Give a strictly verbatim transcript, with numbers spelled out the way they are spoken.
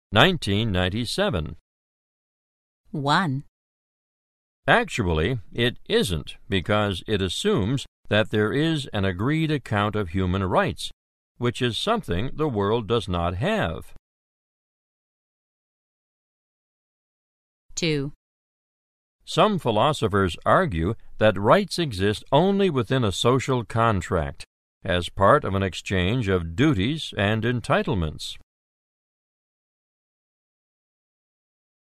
nineteen ninety-seven. one. Actually, it isn't, because it assumes that there is an agreed account of human rights, which is something the world does not have. two. Some philosophers argue that rights exist only within a social contract, as part of an exchange of duties and entitlements.